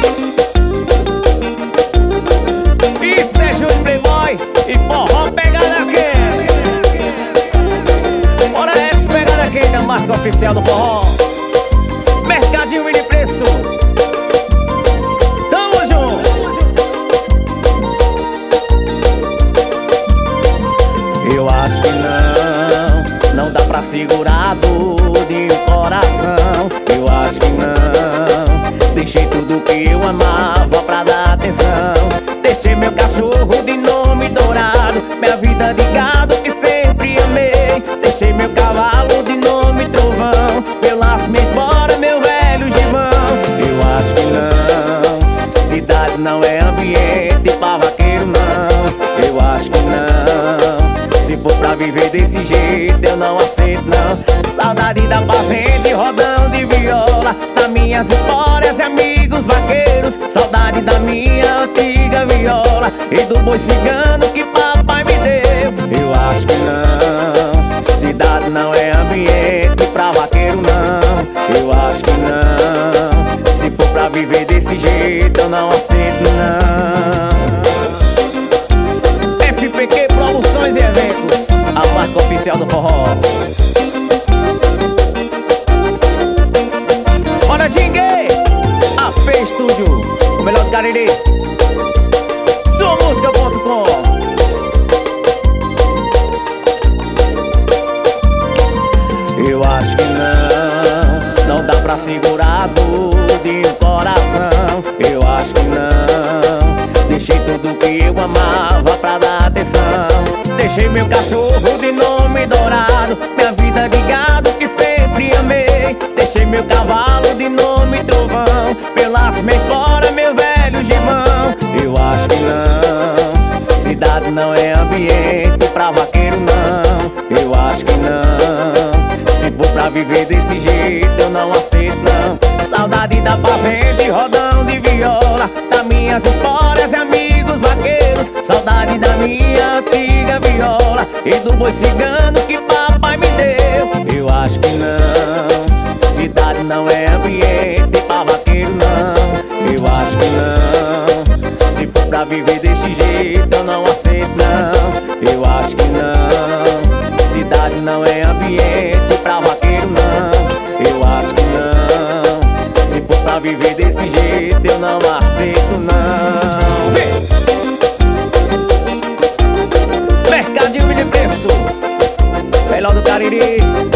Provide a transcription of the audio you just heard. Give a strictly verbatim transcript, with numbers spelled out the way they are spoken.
Isso é Júnior Playboy e forró pegada quente. Bora essa pegada quente, a marca oficial do forró. Mercadinho mini preço. Tamo junto. Eu acho que não, não dá pra segurar a dor de um coração. Eu acho que não, deixei tudo que eu amava pra dar atenção. Deixei meu cachorro de nome dourado, minha vida de gado que sempre amei. Deixei meu cavalo de nome trovão, meu laço, minha espora, meu velho gibão. Eu acho que não, cidade não é ambiente pra vaqueiro não. Eu acho que não, se for pra viver desse jeito eu não aceito não. Saudade da fazenda e rodão de viola, das minhas histórias e amigos vaqueiros. Saudade da minha antiga viola e do boi cigano que papai me deu. Eu acho que não, cidade não é ambiente pra vaqueiro não. Eu acho que não, se for pra viver desse jeito eu não aceito não. F P Q Promoções e Eventos, a marca oficial do forró. Bora Dingue, A P Estúdio, o melhor do Cariri, sua música ponto com. Eu acho que não, não dá pra segurar a dor de um coração. Eu acho que não, deixei tudo que eu amava pra dar atenção. Deixei meu cachorro de nome dourado, minha vida de gado que sempre amei. Deixei meu cavalo de nome trovão, meu laço, minha espora, meu velho gibão. Eu acho que não, cidade não é ambiente pra vaqueiro não. Eu acho que não, se for pra viver desse jeito eu não aceito não. Saudade da fazenda e rodão de viola, das minhas histórias e amigos vaqueiros. Saudade da minha antiga viola e do boi cigano que papai me deu. Eu acho que não, cidade não é ambiente pra vaqueiro não. Eu acho que não, se for pra viver desse jeito eu não aceito não. Eu acho que não, cidade não é ambiente pra vaqueiro não. Eu acho que não, se for pra viver desse jeito eu não aceito não. Mercadinho mini preço, melhor do Cariri.